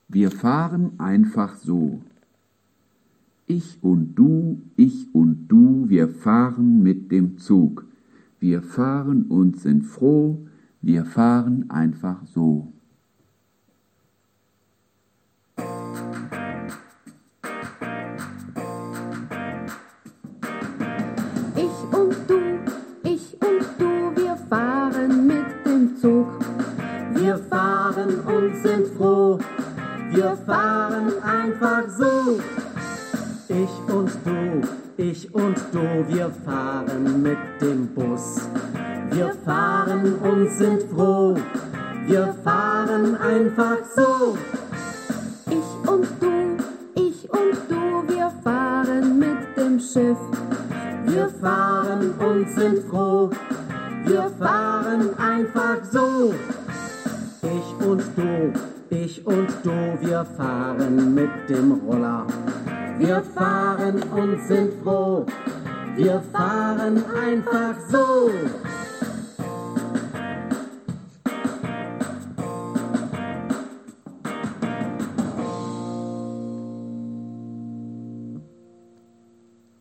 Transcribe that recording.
Wir fahren einfach so. Ich und du, wir fahren mit dem Zug. Wir fahren und sind froh, wir fahren einfach so. Ich und du, wir fahren mit dem Zug. Wir fahren und sind froh, wir fahren einfach so. Ich und du, wir fahren mit dem Bus. Wir fahren und sind froh, wir fahren einfach so. Ich und du, wir fahren mit dem Schiff. Wir fahren und sind froh, wir fahren einfach so. Ich und du, wir fahren mit dem Roller. Wir fahren und sind froh, wir fahren einfach so.